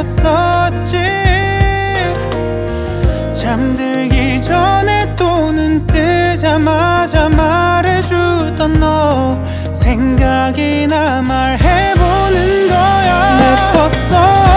있었었지. 잠들기 전에 또 눈 뜨자마자 말해주던 너 생각이나 말해보는 거야. 예뻤어